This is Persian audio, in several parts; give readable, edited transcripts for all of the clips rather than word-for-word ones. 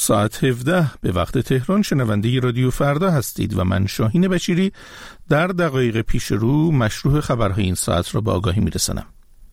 ساعت 17 به وقت تهران شنونده رادیو فردا هستید و من شاهین بشیری در دقایق پیش رو مشروع خبرهای این ساعت را به آگاهی میرسانم.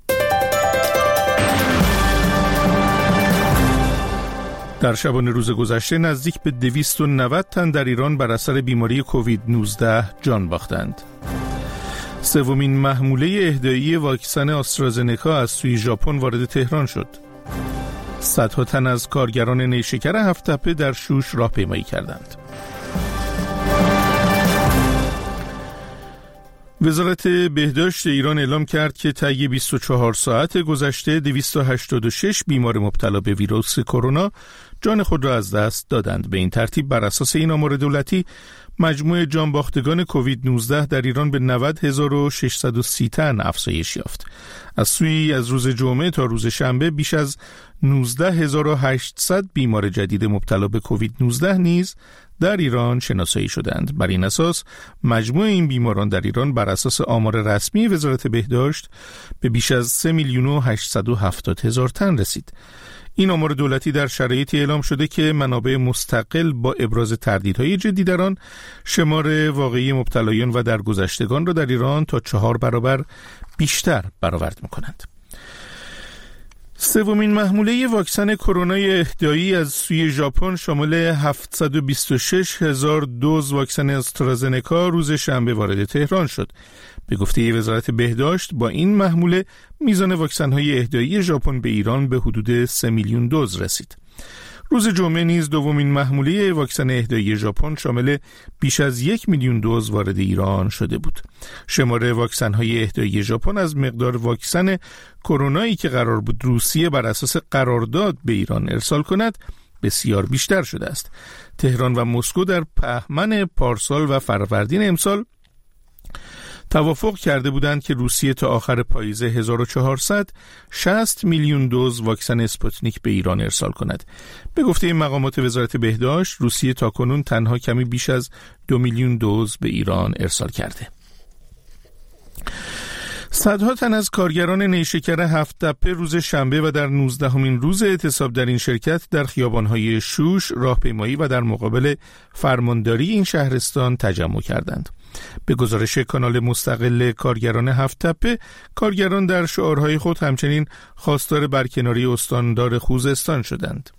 در شبانه روز گذشته نزدیک به 290 تن در ایران بر اثر بیماری کووید 19 جان باختند. سومین محموله اهدایی واکسن آسترازنکا از سوی ژاپن وارد تهران شد. صدها تن از کارگران نیشکر هفت‌تپه در شوش راهپیمایی کردند. وزارت بهداشت ایران اعلام کرد که طی 24 ساعت گذشته 286 بیمار مبتلا به ویروس کرونا جان خود را از دست دادند. به این ترتیب بر اساس این آمار دولتی مجموع جانباختگان کووید 19 در ایران به 90630 تن افزایش یافت. از روز جمعه تا روز شنبه بیش از 19800 بیمار جدید مبتلا به کووید 19 نیز در ایران شناسایی شدند. بر این اساس مجموع این بیماران در ایران بر اساس آمار رسمی وزارت بهداشت به بیش از 3,870,000 تن رسید. این آمار دولتی در شرایطی اعلام شده که منابع مستقل با ابراز تردیدهای جدی در آن شمار واقعی مبتلایان و درگذشتگان را در ایران تا 4 برابر بیشتر برآورد می‌کنند. سومین محموله واکسن کرونا اهدایی از سوی ژاپن شامل 726,000 دوز واکسن آسترازنکا روز شنبه وارد تهران شد. به گفته وزارت بهداشت با این محموله میزان واکسن‌های اهدایی ژاپن به ایران به حدود 3 میلیون دوز رسید. روز جمعه نیز دومین محموله واکسن اهدایی ژاپن شامل بیش از 1 میلیون دوز وارد ایران شده بود. شمار واکسن‌های اهدایی ژاپن از مقدار واکسن کرونایی که قرار بود روسیه بر اساس قرارداد به ایران ارسال کند بسیار بیشتر شده است. تهران و مسکو در بهمن پارسال و فروردین امسال توافق کرده بودند که روسیه تا آخر پاییز 1460 میلیون دوز واکسن اسپوتنیک به ایران ارسال کند. به گفته مقامات وزارت بهداشت، روسیه تاکنون تنها کمی بیش از 2 میلیون دوز به ایران ارسال کرده. صدها تن از کارگران نیشکر هفت‌تپه روز شنبه و در 19مین روز اعتصاب در این شرکت در خیابان‌های شوش راهپیمایی و در مقابل فرمانداری این شهرستان تجمع کردند. به گزارش کانال مستقل کارگران هفت‌تپه، کارگران در شعارهای خود همچنین خواستار برکناری استاندار خوزستان شدند.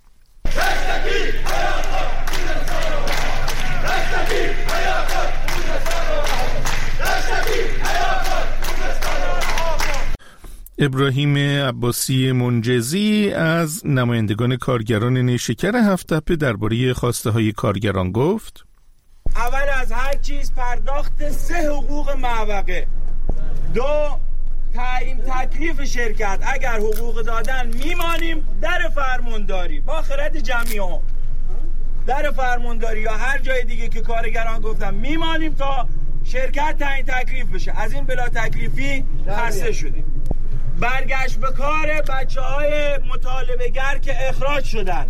ابراهیم عباسی منجزی از نمایندگان کارگران نیشکر هفت‌تپه درباره خواسته های کارگران گفت: اول از هر چیز پرداخت 3 حقوق معوقه، 2 تعیین تکلیف شرکت، اگر حقوق دادن میمانیم در فرمانداری با خرد جمعی ها، در فرمانداری یا هر جای دیگه که کارگران گفتن میمانیم تا شرکت تعیین تکلیف بشه. از این بلا تکلیفی خسته شدیم. برگشت به کار بچه‌های مطالبه‌گر که اخراج شدن.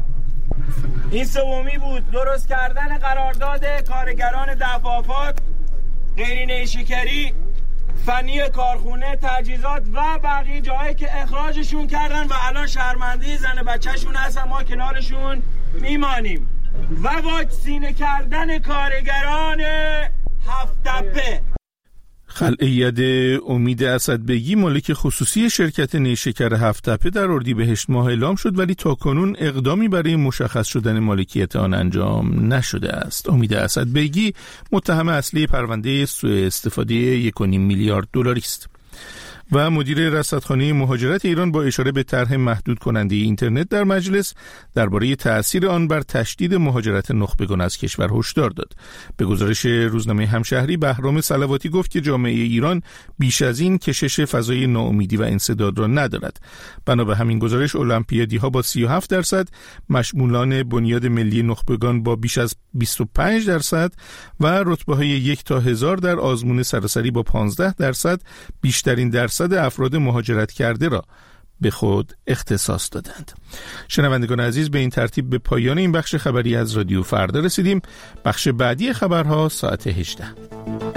این سومی بود، درست کردن قرارداد کارگران دفافات، غیر نیشکری، فنی کارخونه، تجهیزات و بقیه جایی که اخراجشون کردن و الان شرمنده زن بچه‌شون هستن، ما کنارشون میمانیم. و واکسینه کردن کارگران هفت‌تپه. خلعیت امید اسدبگی مالک خصوصی شرکت نیشکر هفت‌تپه در اردیبهشت ماه اعلام شد، ولی تاکنون اقدامی برای مشخص شدن مالکیت آن انجام نشده است. امید اسدبگی متهم اصلی پرونده سوء استفاده 1.5 میلیارد دلاری است و مدیر رصدخانه مهاجرت ایران با اشاره به طرح محدود کننده اینترنت در مجلس درباره تأثیر آن بر تشدید مهاجرت نخبگان از کشور هشدار داد. به گزارش روزنامه همشهری، بهرام صلواتی گفت که جامعه ایران بیش از این کشش فضای ناامیدی و انسداد را ندارد. بنا به همین گزارش، المپیادی‌ها با 37%، مشمولان بنیاد ملی نخبگان با بیش از 25% و رتبه‌های 1 تا 1000 در آزمون سراسری با 15% بیشترین درصد افراد مهاجرت کرده را به خود اختصاص دادند. شنوندگان عزیز، به این ترتیب به پایان این بخش خبری از رادیو فردا رسیدیم. بخش بعدی خبرها ساعت 18.